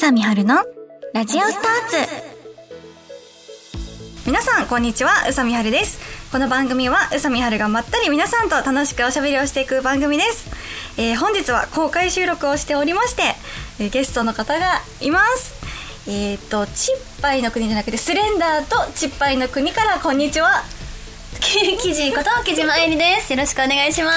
佐美春のラジオスターツ。皆さんこんにちは、宇佐美春です。この番組は宇佐美春がまったり皆さんと楽しくおしゃべりをしていく番組です。本日は公開収録をしておりまして、ゲストの方がいます。チッパイの国じゃなくてスレンダーとチッパイの国からこんにちは。 キジこと木島えりです。よろしくお願いします。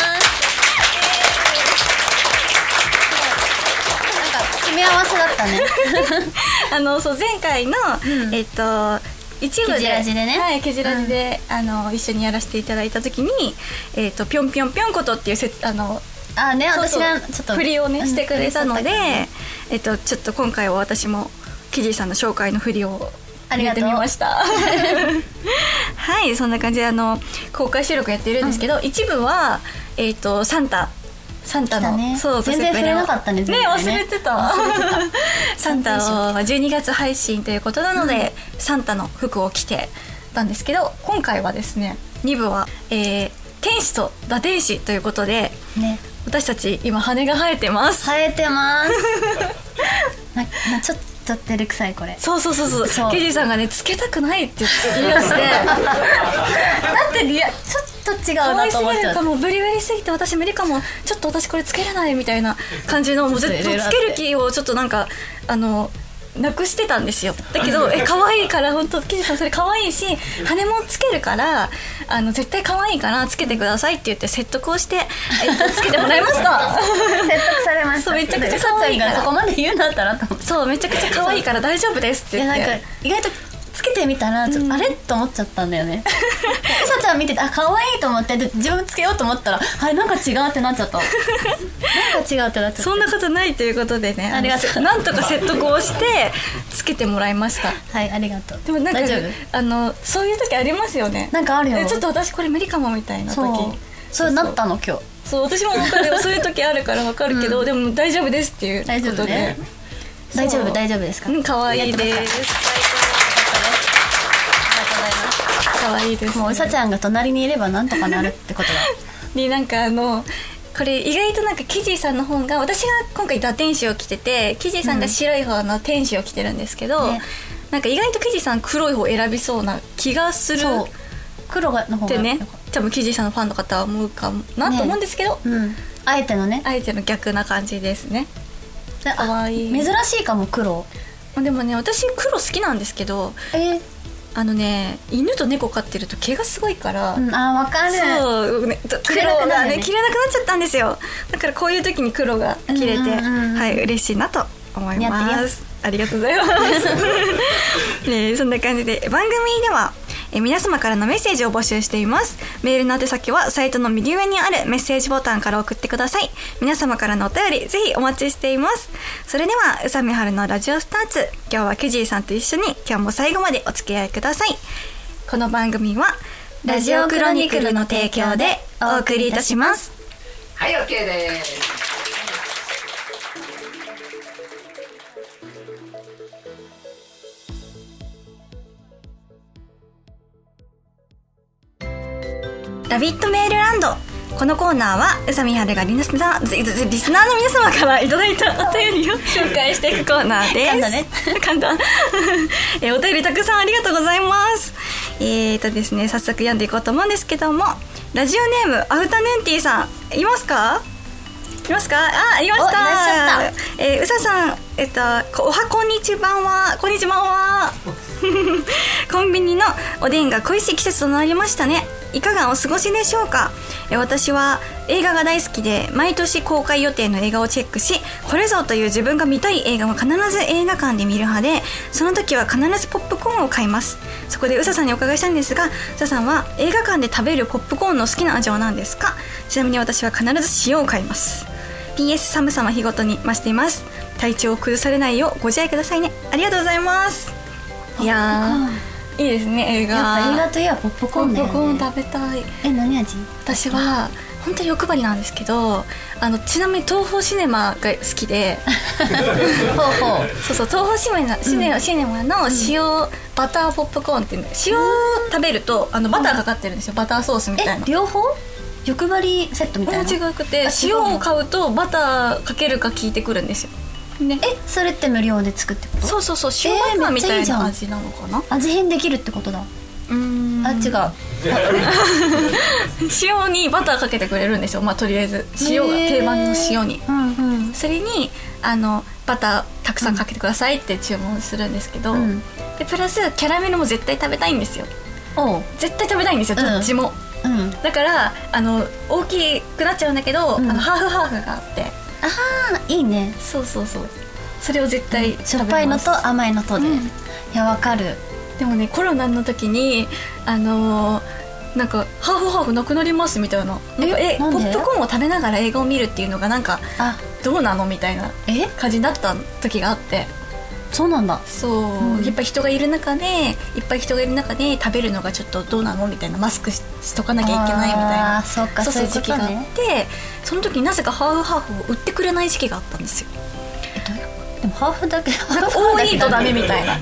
組み合わせだったねそう前回の、一部でケジラジでね、 はい、ケジラジで、一緒にやらせていただいた時にぴょんぴょんぴょんことっていう私がちょっと振りをねしてくれたので、ちょっと今回は私もキジさんの紹介の振りを入れてみましたはい、そんな感じで公開収録やっているんですけど、一部はサンタの、 ね、 そう全然触れなかったね。 忘れてたサンタを12月配信ということなので、サンタの服を着てたんですけど、今回はですね2部は、天使と堕天使ということで、ね、私たち今羽が生えてます。 ちょっと照れくさいこれ。 そうケジーさんがねつけたくないって言い出してだってちょっと違うなと思っちゃう。もうブリブリすぎて私無理かも、ちょっと私これつけれないみたいな感じの、もうずっとつける気をちょっとなんかなくしてたんですよ。だけど可愛いから本当キジさんそれ可愛いし羽もつけるから絶対可愛いからつけてくださいって言って説得をして、つけてもらいました説得されました。 そうめちゃくちゃ可愛いから、 そこまで言うんだったらと思って、そうめちゃくちゃ可愛いから大丈夫ですって言って、 いやなんか意外とつけてみたらちょっとあれと思っちゃったんだよね。うさちゃん見てて可愛いと思って自分つけようと思ったらなんか違うってなっちゃったなんか違うってなっちゃった。 そんなことないということでね、 ありがとう。 なんとか説得をしてつけてもらいましたはい、ありがとう。 でもなんか大丈夫？ そういう時ありますよね。 なんかあるよ。 ちょっと私これ無理かもみたいな時。 そうなったの今日。 そう私も分かるそういう時あるから分かるけど、でも大丈夫ですっていうことで。 大丈夫ね。大丈夫ですか？ 可愛いです。可愛いです、ね。 もううさちゃんが隣にいればなんとかなるってことだ。 でなんかこれ意外となんかキジさんの方が、私が今回堕天使を着ててキジさんが白い方の天使を着てるんですけど、ね、なんか意外とキジさん黒い方選びそうな気がする。そう黒の方がってね、多分キジさんのファンの方は思うかなと思うんですけど、 あえての逆な感じですね。可愛い。 珍しいかも黒。 でもね私黒好きなんですけど、犬と猫飼ってると毛がすごいから、 わかる。 そう、ね、黒がね着れなくなっちゃったんですよ。だからこういう時に黒が着れて、はい嬉しいなと思います。ありがとうございます、そんな感じで番組では皆様からのメッセージを募集しています。メールの宛先はサイトの右上にあるメッセージボタンから送ってください。皆様からのお便りぜひお待ちしています。それでは宇佐美春のラジオスターツ、今日はケジーさんと一緒に今日も最後までお付き合いください。この番組はラジオクロニクルの提供でお送りいたします。 はい、 OK です。 ラビットメールランド。このコーナーは宇佐美春がリスナーの皆様からいただいたお便りを紹介していくコーナーです。簡単お便りたくさんありがとうございます。ですね、早速読んでいこうと思うんですけども、ラジオネームアフタヌーンティーさんいますか？いました。宇佐さん、こんにちはコンビニのおでんが恋しい季節となりましたね。いかがお過ごしでしょうか？私は映画が大好きで毎年公開予定の映画をチェックし、これぞという自分が見たい映画は必ず映画館で見る派で、その時は必ずポップコーンを買います。そこで宇佐さんにお伺いしたんですが、宇佐さんは映画館で食べるポップコーンの好きな味は何ですか？ちなみに私は必ず塩を買います。 PS 寒さは日ごとに増しています。体調を崩されないようご自愛くださいね。ありがとうございます。いやいいですね。映画、 やっぱ映画といえばポップコーンだよね。 ポップコーン食べたい。 何味？ 私は本当に欲張りなんですけど、ちなみに東宝シネマが好きでそう東宝シネマの塩バターポップコーンっていうの、塩食べるとバターかかってるんですよ。バターソースみたいな。 両方？欲張りセットみたいな。 違くて塩を買うとバターかけるか効いてくるんですよ。 ね、 それって無料で作ってこと？ そう塩バターみたいな味なのかな。 味変できるってことだ。違う塩にバターかけてくれるんですよ。とりあえず塩が定番の塩に、それにバターたくさんかけてくださいって注文するんですけど、でプラスキャラメルも絶対食べたいんですよ。絶対食べたいんですよ、どっちも、だから大きくなっちゃうんだけど、ハーフハーフがあって、 いいね。 そうそれを絶対食べます。 しょっぱいのと甘いのとで、いやわかる。 でもね、コロナの時になんかハーフハーフなくなりますみたいな、なんかポップコーンを食べながら映画を見るっていうのがなんかどうなのみたいな感じになった時があって。 そうなんだ。 やっぱ人がいる中で食べるのがちょっとどうなのみたいな、マスク しとかなきゃいけないみたいな、そういう時期があって、その時になぜかハーフハーフを売ってくれない時期があったんですよ。 でもハーフだけ多いとダメみたいな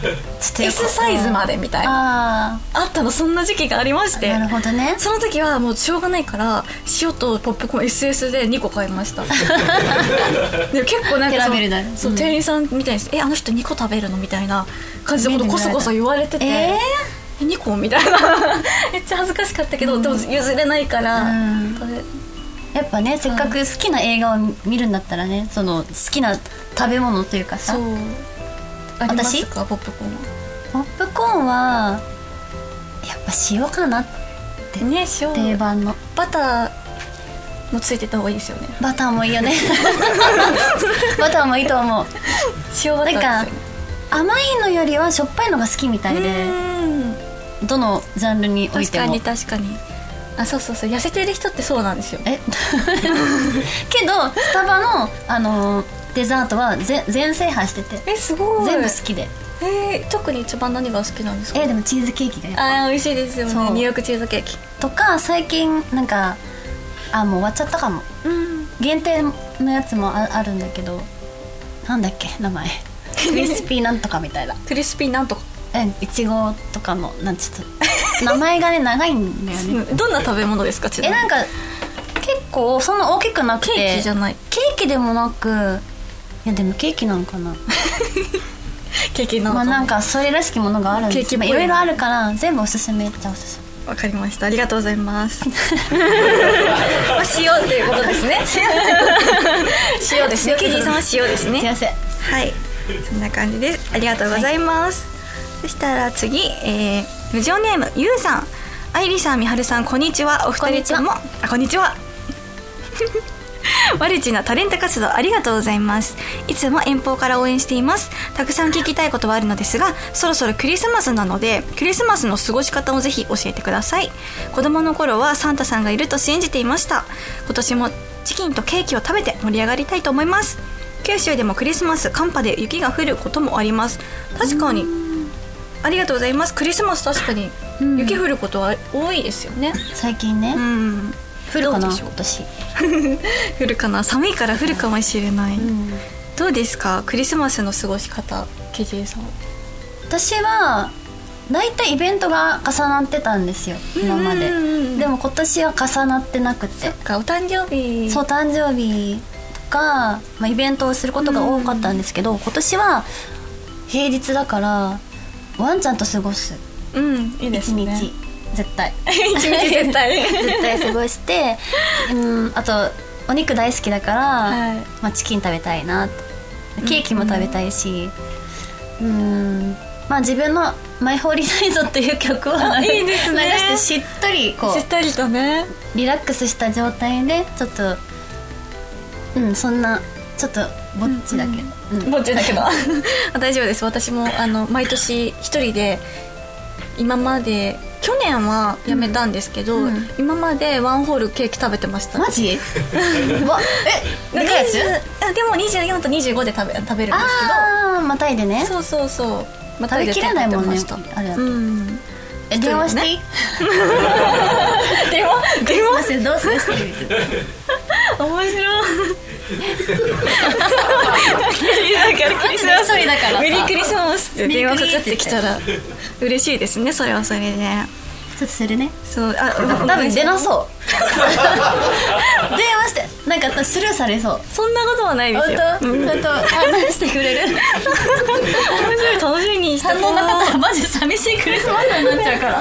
S サイズまでみたいなあったの、そんな時期がありまして。 なるほどね。 その時はもうしょうがないから塩とポップコーン SS で2個買いました。で結構なんか店員さんみたいにあの人2個食べるのみたいな感じでこそこそ言われてて、2個みたいなめっちゃ恥ずかしかったけど、でも譲れないからやっぱね、せっかく好きな映画を見るんだったらね、その好きな食べ物というかさ。 ありますか、ポップコーンは？ ポップコーンはやっぱ塩かなってね。塩定番のバターもついてた方がいいですよね。 バターもいいよね。バターもいいと思う。 塩バターですよね。 なんか甘いのよりはしょっぱいのが好きみたいで、どのジャンルにおいても。 確かにそう痩せてる人ってそうなんですよ。 けどスタバのデザートは全制覇してて、 すごい全部好きで。 特に一番何が好きなんですか？ でもチーズケーキがやっぱ美味しいですよね。ニューヨークチーズケーキとか、最近なんかもう終わっちゃったかも、限定のやつもあるんだけど、なんだっけ名前。クリスピーなんとかみたいな。 クリスピーなんとかいちごとかのちょっと名前がね長いんだよね。 どんな食べ物ですか？ なんか結構そんな大きくなくて、 ケーキじゃない、 ケーキでもなく、いやでもケーキなのかな。 ケーキなのかな。 なんかそれらしきものがあるんです。いろいろあるから全部おすすめっちゃおすすめ。 わかりました、ありがとうございます。塩っていうことですね。塩ですね。ケジーさんは塩ですね。 すいません。 はい、そんな感じです。ありがとうございます。そしたら次、ラジオネームゆうさん、あいりさん、みはるさん、こんにちは。お二人ともこんにちは。マルチなタレント活動ありがとうございます。いつも遠方から応援しています。たくさん聞きたいことはあるのですが、そろそろクリスマスなので、クリスマスの過ごし方をぜひ教えてください。子供の頃はサンタさんがいると信じていました。今年もチキンとケーキを食べて盛り上がりたいと思います。九州でもクリスマス寒波で雪が降ることもあります。確かに、ありがとうございます。クリスマス確かに雪降ることは多いですよね、 最近ね。降るかな今年。 降るかな、寒いから降るかもしれない、どうですかクリスマスの過ごし方、ケジェさん。 私はだいたいイベントが重なってたんですよ今まで。でも今年は重なってなくて。 そっか、お誕生日。 そう、誕生日とか、イベントをすることが多かったんですけど、今年は平日だからワンちゃんと過ごす。 いいですね。 一日絶対一日絶対絶対過ごして、あとお肉大好きだから、チキン食べたいな、ケーキも食べたいし、自分のマイホーリーナイトっていう曲をいいですね、 流してしっとりこうしっとりとね、 リラックスした状態でちょっとそんなちょっとぼっちだけど、 ぼっちだけど大丈夫です。私も毎年一人で、今まで去年はやめたんですけど、今までワンホールケーキ食べてました。 マジ？でかいやつ？ でも24と25で食べるんですけど、 またいでね。 そう食べきれないもんね、あれだと。電話していい？ 電話どうするしてる？ 面白い。メリークリスマスって電話かかってきたら嬉しいですね。それはそれでちょっとするね。 そう、 多分出なそう。電話して、なんか私分スルーされそう。 そんなことはないですよ。 ちゃんと話してくれる。 楽しみにした反応なかったらマジ寂しいクリスマスになっちゃうから。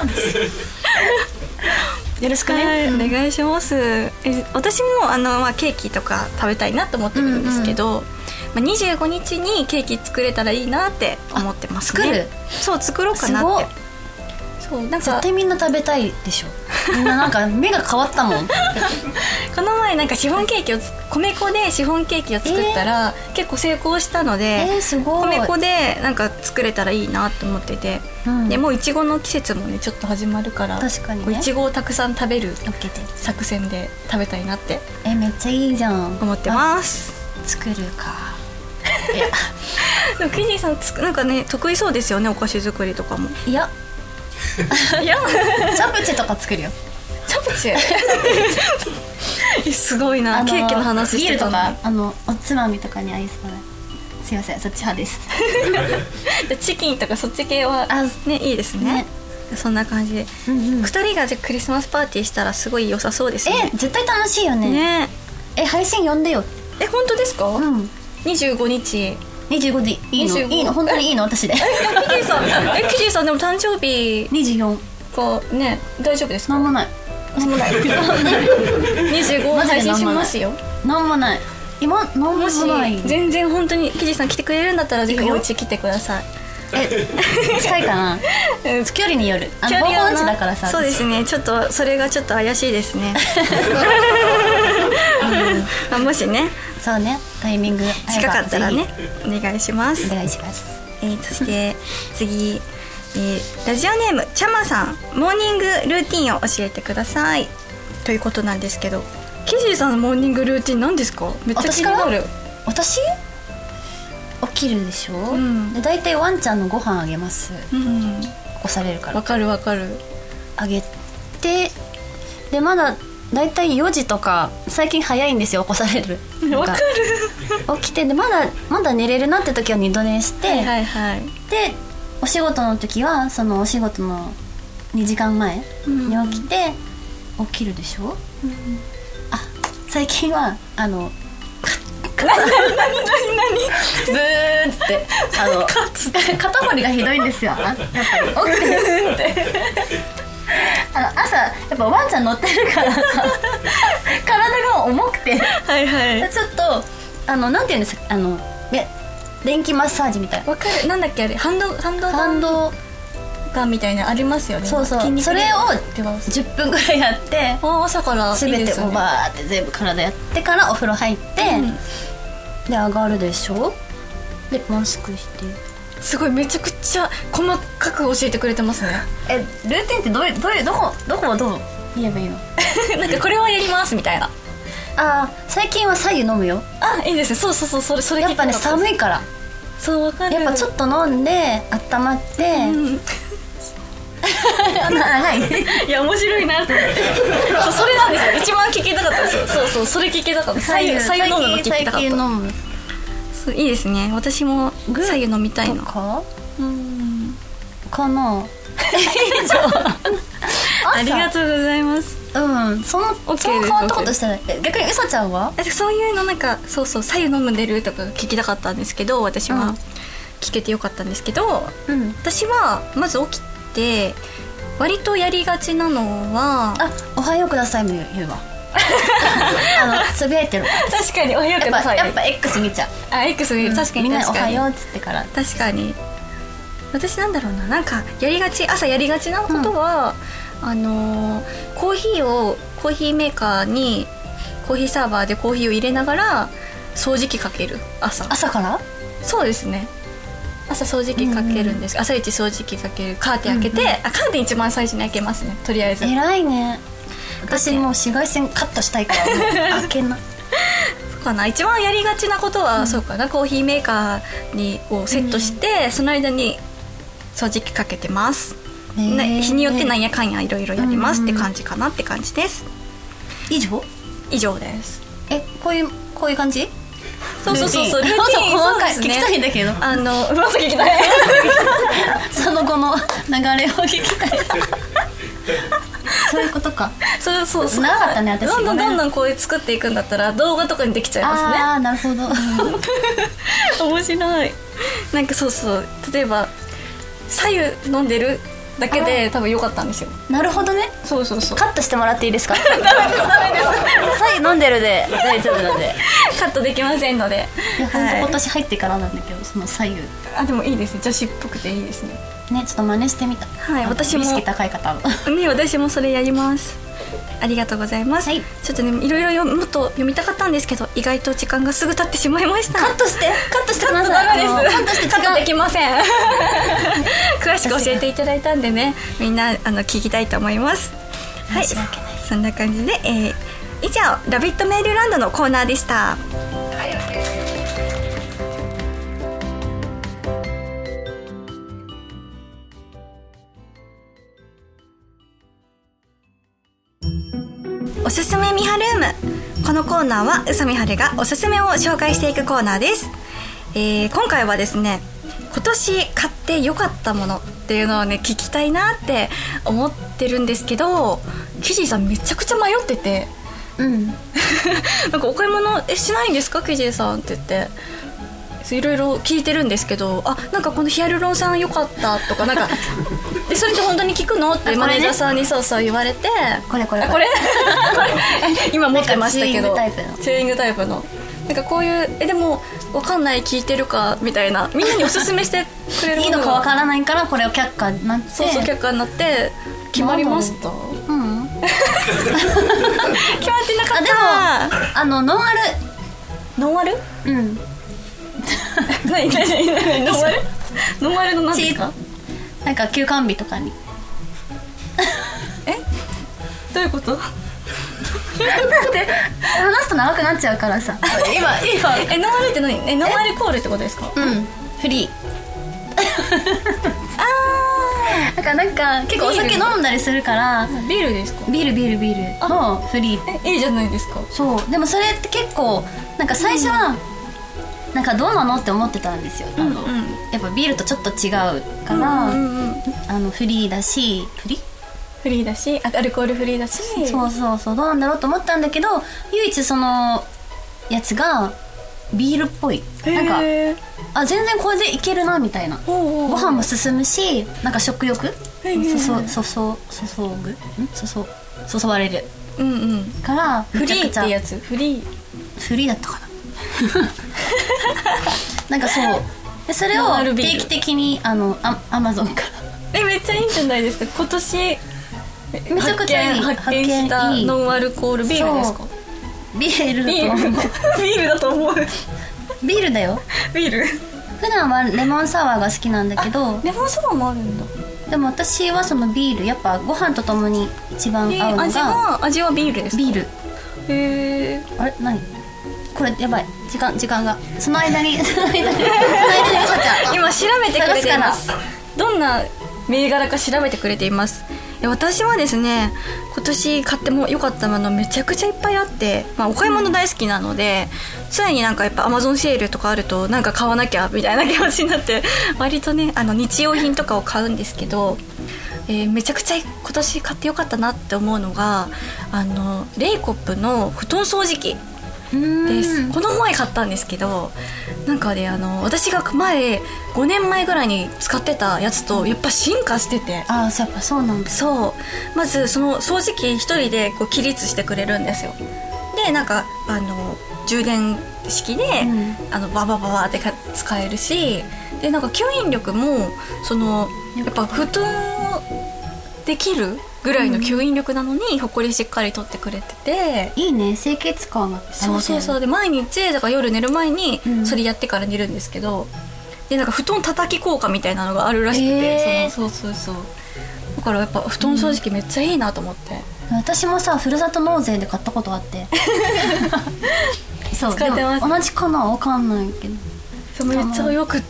よろしくね、 はい、お願いします。私もケーキとか食べたいなと思ってるんですけど、25日にケーキ作れたらいいなって思ってますね。 作る？ そう、作ろうかなって。そう、なんか絶対みんな食べたいでしょ。みんななんか目が変わったもん。 この前なんかシフォンケーキを米粉でシフォンケーキを作ったら、結構成功したので、 すごい。 米粉でなんか作れたらいいなと思ってて、でもういちごの季節もねちょっと始まるから、 確かにね、 いちごをたくさん食べる作戦で食べたいなってめっちゃいいじゃん思ってます。 作るか。 でもキジさんなんかね得意そうですよね、お菓子作りとかも。 いやいやチャプチェとか作るよ。 チャプチェすごいな、ケーキの話してたの。 ビールとかおつまみとかに合いそうな。すいません、そっち派です。 チキンとかそっち系はねいいですね。そんな感じで、2人がじゃクリスマスパーティーしたらすごい良さそうですね。 絶対楽しいよね。配信呼んでよ。 本当ですか？25日 25でいいの？いいの？本当にいいの？私で。キジさんでも誕生日 24 かね、大丈夫ですか？ なんもない。 25配信しますよ。 なんもない。今なんもない。 全然本当にキジさん来てくれるんだったらぜひお家来てください。 近いかな。距離による。方向地だからさ。 そうですね、ちょっとそれがちょっと怪しいですね。もしね、 そうね、タイミング近かったらねお願いします。 お願いします。 そして次、ラジオネームちゃまさん、モーニングルーティンを教えてくださいということなんですけど、キジさんのモーニングルーティン何ですか？めっちゃ気になる。 私起きるでしょ、で大体ワンちゃんのご飯あげます、起こされるから。 わかるわかる。 あげて、でまだ大体4時とか、最近早いんですよ起こされる。 わかる。 起きて、でまだ寝れるなって時は二度寝して、でお仕事の時はそのお仕事の2時間前に起きて、起きるでしょ、最近はブーって肩こりがひどいんですよ。やっぱり起きて朝やっぱワンちゃん乗ってるからさ、体が重くてちょっとなんていうんですか、電気マッサージみたいな。 わかる。なんだっけあれ、ハンドガンみたいなありますよね。 そうそう、それを10分ぐらいやって、 朝から全てをバーって全部体やってからお風呂入って、で上がるでしょ。でマスクして。 すごい、めちゃくちゃ細かく教えてくれてますね。 ルーティンってどこをどう言えばいいの？ なんかこれはやりますみたいな。 最近は白湯飲むよ。 いいですね。そうそれやっぱね、寒いから。 そう、わかる。 やっぱちょっと飲んで温まって、長い。 いや面白いなと思って。それなんですよ、一番聞きたかったんですよ。そうそれ聞きたかった。白湯飲むの聞きたかった。最近飲む。いいですね。私も白湯飲みたいのかな。ありがとうございます。 その変わったことしたら、逆にうさちゃんは？ そういうのなんかそう白湯飲んでるとか聞きたかったんですけど、私は聞けてよかったんですけど、私はまず起きて割とやりがちなのはおはようくださいも言うわ。つぶやいてる。 確かにおはようください。 やっぱ X 見ちゃう。 X 見る。確かに。 みんなおはようっつってから。 確かに。私なんだろうな、なんか朝やりがちなことは、コーヒーメーカーにコーヒーサーバーでコーヒーを入れながら掃除機かける。朝から？ そうですね。朝掃除機かけるんです。朝一掃除機かける。カーテン開けて、カーテン一番最初に開けますね。とりあえず。 偉いね。私もう紫外線カットしたいから開けな。 そうかな。一番やりがちなことは、そうかな。コーヒーメーカーにをセットして、その間に掃除機かけてます。日によってなんやかんやいろいろやりますって感じかなって感じです。 以上です。 こういう感じ？ そうルーティン細かい、聞きたいんだけど、 まず聞きたい。 その後の流れを聞きたい。 そういうことか。 そう長かったね私。 どんどんこういう作っていくんだったら動画とかにできちゃいますね。 ああなるほど。 面白い。なんかそう例えば左右飲んでるだけで多分良かったんですよ。 なるほどね。 そうカットしてもらっていいですか？ダメです左右飲んでるで大丈夫なんで。 カットできませんので。 いや本当今年入ってからなんだけど、その左右あでもいいですね、女子っぽくていいですね。 ね、ちょっと真似してみた。 はい、私も意識高い方ね、私もそれやります。ありがとうございます、 はい、 ちょっとねいろいろもっと読みたかったんですけど意外と時間がすぐ経ってしまいました。 カットしてください。 ダメです。 カットしてカットできません。詳しく教えていただいたんでね、みんな聞きたいと思います。はい、そんな感じで、以上ラビットメールランドのコーナーでした。おすすめミハルーム。このコーナーは宇佐美春がおすすめを紹介していくコーナーです。今回はですね、今年買って良かったものっていうのをね聞きたいなって思ってるんですけど、キジーさんめちゃくちゃ迷ってて、なんかお買い物しないんですかキジーさんって言っていろいろ聞いてるんですけど、なんかこのヒアルロン酸良かったとかなんかでそれって本当に効くのってマネージャーさんにそう言われて、これ今持ってましたけど、チューイングタイプのなんかこういうでも分かんない聞いてるかみたいな、みんなにおすすめしてくれるいいのか分からないからこれを却下になって、 そう却下になって決まりました。決まってなかった。 でもノンアルノンアル何ノンアルノンアルの何ですか？ なんか休館日とかにどういうこと？だって話すと長くなっちゃうからさ。今ノンアルって何？ノンアルコールってことですか？ フリー。なんか結構お酒飲んだりするから。 ビールですか？ ビールのフリー。 いいじゃないですか。 そうでもそれって結構なんか最初はなんかどうなのって思ってたんですよ。やっぱビールとちょっと違うから、フリーだしフリーだしアルコールフリーだし、 そうどうなんだろうと思ったんだけど、唯一そのやつがビールっぽい、なんか全然これでいけるなみたいな、ご飯も進むし、なんか食欲注ばれるからフリーってやつ、フリーだったかな。なんかそうでそれを定期的にアマゾンからめっちゃいいんじゃないですか。今年めちゃくちゃいい発見したノンアルコールビールですか？ ビールだと思う。ビールだよ。 ビール。 普段はレモンサワーが好きなんだけど。 レモンサワーもあるんだ。 でも私はそのビールやっぱご飯とともに一番合うのが、 味はビールですか？ ビール。あれ何これやばい、時間がその間に今調べてくれています。どんな銘柄か調べてくれています。私はですね、今年買っても良かったものめちゃくちゃいっぱいあって、お買い物大好きなので、常になんかやっぱ Amazon セールとかあるとなんか買わなきゃみたいな気持ちになって割とね日用品とかを買うんですけど、めちゃくちゃ今年買って良かったなって思うのがレイコップの布団掃除機です。この前買ったんですけど、なんかね私が5年前ぐらいに使ってたやつとやっぱ進化してて、 やっぱそうなんだ。 そうまずその掃除機一人でこう起立してくれるんですよ。でなんか充電式で、ババババって使えるし、でなんか吸引力もやっぱ布団をできるぐらいの吸引力なのに、ほこりしっかり取ってくれてて、 いいね、清潔感が。 そうで毎日だから夜寝る前にそれやってから寝るんですけど、でなんか布団叩き効果みたいなのがあるらしくて、そうだからやっぱ布団掃除機めっちゃいいなと思って、 私もさふるさと納税で買ったことあってそう使ってます。 同じかな分かんないけど、 そうめっちゃよくって、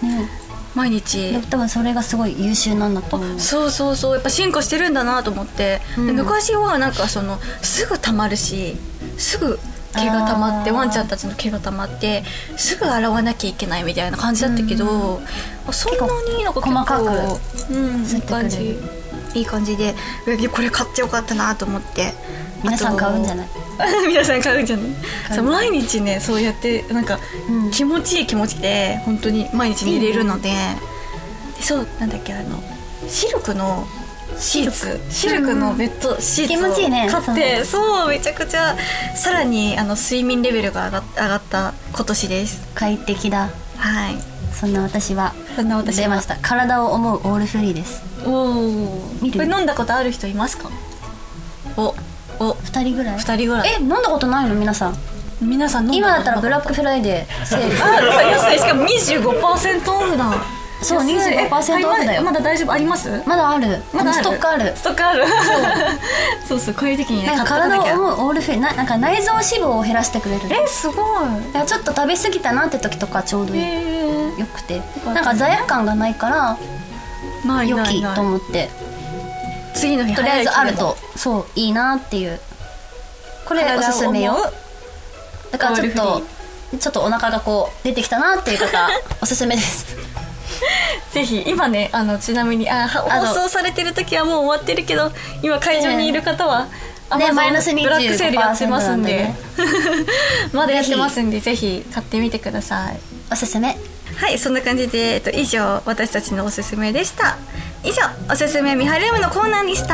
毎日多分それがすごい優秀なんだと思う。 そうやっぱ進化してるんだなと思って、昔はなんかすぐ溜まるし、すぐ毛が溜まって、ワンちゃんたちの毛が溜まってすぐ洗わなきゃいけないみたいな感じだったけど、そんなになんか細かくいい感じ。 いい感じで、これ買ってよかったなと思って。 皆さん買うんじゃない皆さん買うんじゃないそう毎日ねそうやってなんか気持ちいい気持ちで本当に毎日寝れるので、そうなんだっけシルクのシルクのベッドシーツを買って、そうめちゃくちゃさらに睡眠レベルが上がった今年です。 快適だ。 はい。 そんな私は出ました。体を思うオールフリーです。 おお。これ飲んだことある人いますか？お 2人ぐらい。飲んだことないの皆さん飲んだこと今だったらブラックフライデーセール安いしかも 25% オフだ。 そう 25% オフだよ。 まだ大丈夫あります？ まだある。ストックあるそうこういう時にね体を思うオールフリーなんか内臓脂肪を減らしてくれる。 すごい。 ちょっと食べ過ぎたなって時とかちょうどよくて、なんか罪悪感がないから良きと思って、 次の日とりあえずあるとそういいなっていう。これおすすめよ。だからちょっとお腹がこう出てきたなっていう方おすすめですぜひ今ねちなみに放送されてる時はもう終わってるけど今会場にいる方はマイナス25% ブラックセールやってますんでまだやってますんでぜひ買ってみてください。 おすすめ。 はい、そんな感じで、以上私たちのおすすめでした。以上おすすめミハルームのコーナーでした。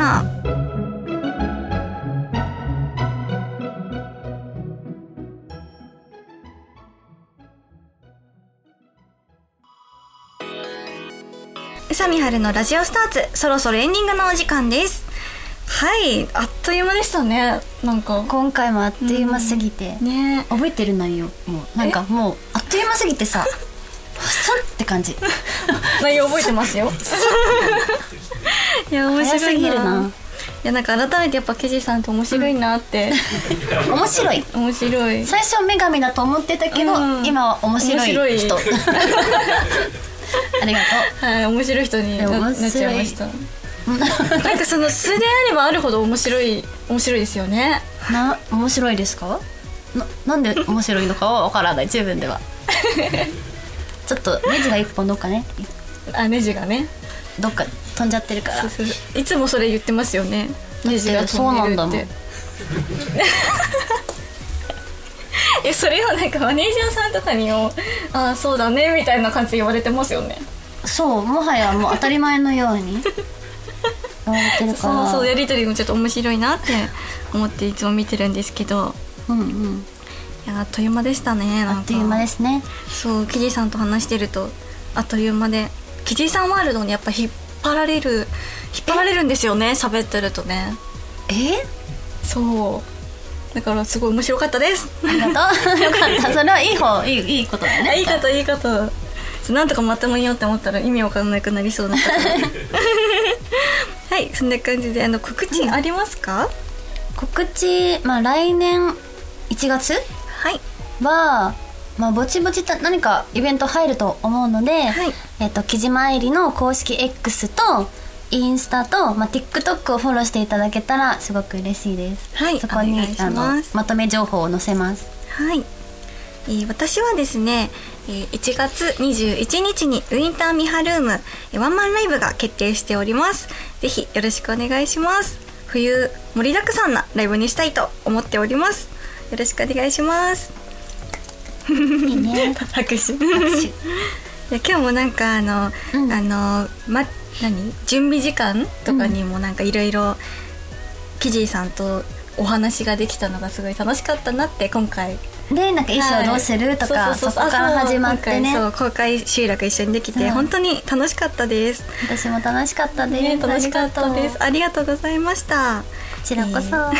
宇佐美春のラジオスターツ、そろそろエンディングのお時間です。はい、あっという間でしたね。なんか今回もあっという間すぎて、 ね、 覚えてる内容もうなんかもうあっという間すぎてさスンって感じ内容覚えてますよいや面白いな。 早すぎるな。 いやなんか改めてやっぱケジさんって面白いなって、 面白い。最初女神だと思ってたけど、今は面白い人ありがとう。 はい、面白い人に なっちゃいましたなんかその素であればあるほど面白いですよね。 面白いですか？なんで面白いのかはわからない。自分ではちょっとネジが一本どっかねネジがねどっか飛んじゃってるから。 そういつもそれ言ってますよね。ネジが飛んでるって。 そうなんだもんそれをなんかマネージャーさんとかにもそうだねみたいな感じで言われてますよね。 そう、もはやもう当たり前のように言われてるから。 そうやりとりもちょっと面白いなって思っていつも見てるんですけど、いやあっという間でしたね。なんかあっという間ですね。 そうキジさんと話してるとあっという間で、キジさんワールドにやっぱ引っ張られるんですよね、喋ってるとね。そうだからすごい面白かったです。 ありがとうよかった。それはいいことだね。 いいことなんとかまともによって思ったら意味わかんなくなりそうなはい、そんな感じで告知ありますか？ 告知、来年1月は、ぼちぼち何かイベント入ると思うので、木島愛理の公式 X とインスタと、TikTok をフォローしていただけたらすごく嬉しいです。 はい、 そこにまとめ情報を載せます。 はい、私はですね1月21日にウィンターミハルームワンマンライブが決定しております。ぜひよろしくお願いします。冬盛りだくさんなライブにしたいと思っております。よろしくお願いしますいいね拍手今日もなんか準備時間とかにもなんかいろいろキジーさんとお話ができたのがすごい楽しかったなって今回でなんか衣装どうするとかそこから始まってね、 公開収録一緒にできて本当に楽しかったです。 私も楽しかったです、 楽しかったです。ありがとうございました。 こちらこそ、かわいい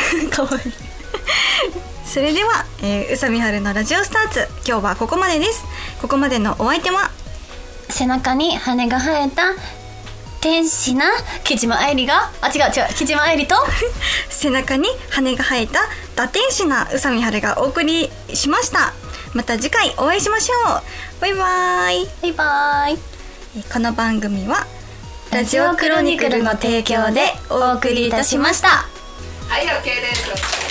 それでは、宇佐美春のラジオスターツ、今日はここまでです。ここまでのお相手は背中に羽が生えた天使な木島愛理が違う木島愛理と背中に羽が生えた打天使な宇佐美春がお送りしました。また次回お会いしましょう。バイバイ。 バイバイ。 この番組はラジオクロニクルの提供でお送りいたしました。 はい、OK です。